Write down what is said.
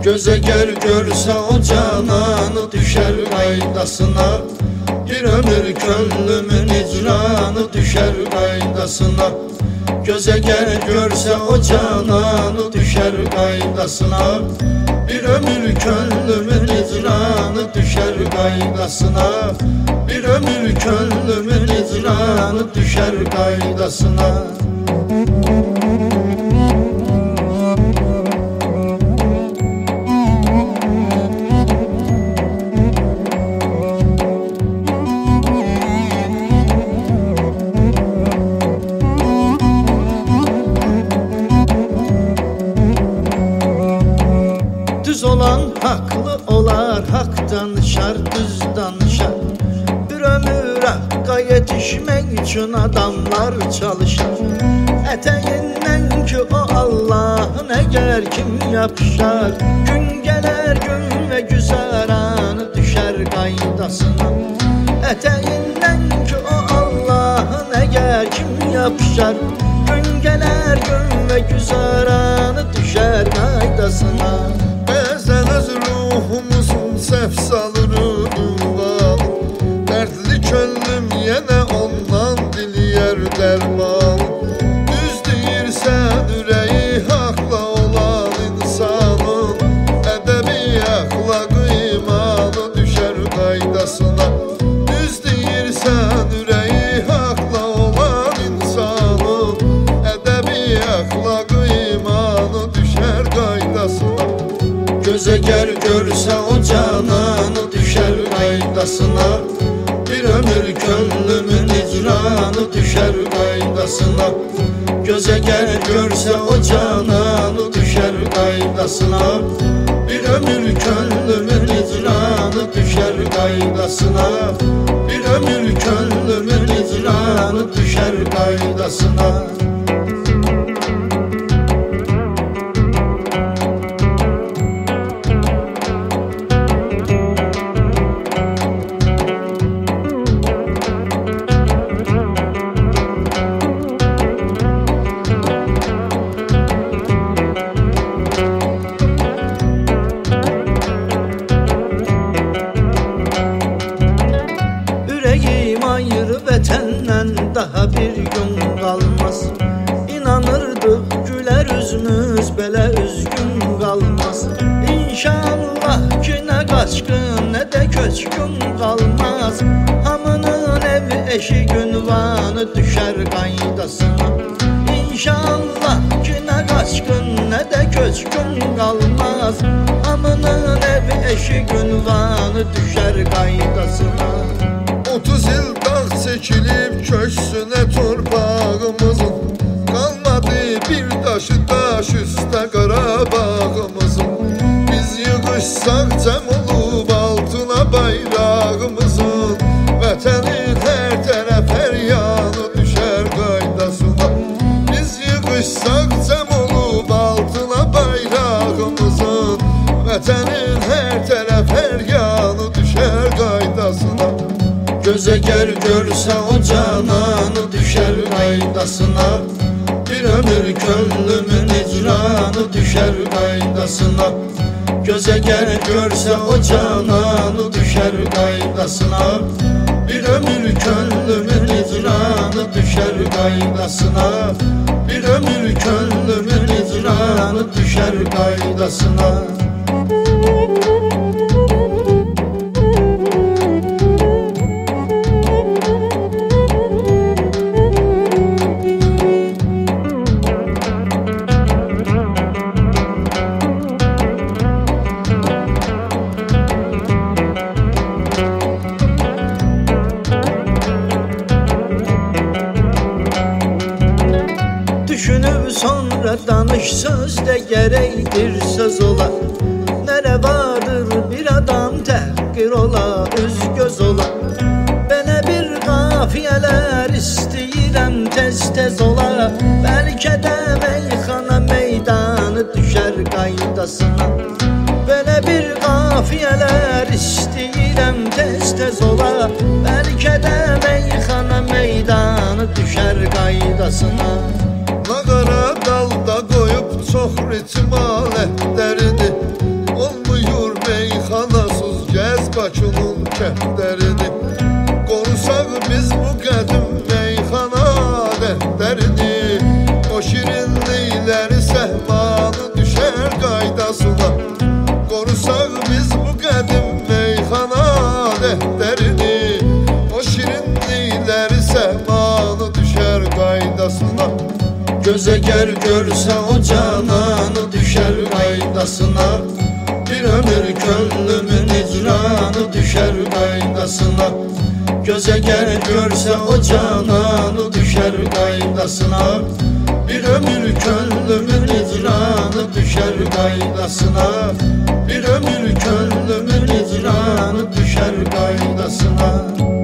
Göze gel görse o cananı düşer kaydasına. Bir ömür gönlümün icranı düşer kaydasına. Göze gel görse o cananı düşer kaydasına. Bir ömür gönlümün icranı düşer kaydasına. Bir ömür gönlümün icranı düşer kaydasına. Düz olan haklı olar, hak danışar, düz danışar. Bir ömür hakka yetişmek için adamlar çalışır. Eteğinden ki o Allah'ın eğer kim yapışar. Gün gelir gün ve güzaranı düşer kaydasına. Eteğinden ki o Allah'ın eğer kim yapışar. Gün gelir gün ve güzaranı düşer kaydasına. Bezeniz ruhumuzun sef salırı duvar. Dertli könlüm yine ondan dilyer derman. Düz deyirsən ürəyi haqla olan insanın. Ədəbi əxlaqı imanı düşər qaydasına. Düz deyirsən ürəyi haqla olan insanın. Ədəbi əxlaqı imanı düşər qaydasına. Göze gel görse o cananı düşer kaydasına. Bir ömür gönlümün icranı düşer kaydasına. Göze gel görse o cananı düşer kaydasına. Bir ömür gönlümün icranı düşer kaydasına. Bir ömür gönlümün icranı düşer kaydasına. Vətəndən daha bir gün qalmaz. İnanırdıq gülər üzümüz belə üzgün qalmaz. İnşallah ki nə qaçqın nə də köçkün qalmaz. Hamının evi eşi ünvanı düşər qaydasına. İnşallah ki nə qaçqın nə də köçkün qalmaz. Hamının evi eşi ünvanı düşər qaydasına. 30 il dağ çəkilib köksünə torpağımızın. Qalmadı bir daşı daş üstə Qarabağımızın. Biz yığışsaq cəm olub altına bayrağımızın. Vətənin hər tərəf hər yanı düşər qaydasına. Biz yığışsaq cəm olub altına bayrağımızın. Vətənin hər tərəf hər yanı düşər qaydasına. Göze gel görse o cananı düşer kaydasına. Bir ömür gönlümün icranı düşer kaydasına. Göze gel görse o cananı düşer kaydasına. Bir ömür gönlümün icranı düşer kaydasına. Bir ömür gönlümün icranı düşer kaydasına. Düşünüp sonra danış sözde gerektir söz ola. Nere vardır bir adam tehqir ola, üz göz ola. Belə bir qafiyeler istəyirəm tez ola. Bəlkə də meyxana meydanı düşər qaydasına. Belə bir qafiyeler istəyirəm tez ola. Bəlkə də meyxana meydanı düşər qaydasına. Nağara dalda qoyub çox ritim alətlərini. O görse o cananı düşer kaydasına. Bir ömür könlümün icranı düşer kaydasına. Göze gel görse o cananı düşer kaydasına. Bir ömür könlümün icranı düşer kaydasına. Bir ömür könlümün icranı düşer kaydasına.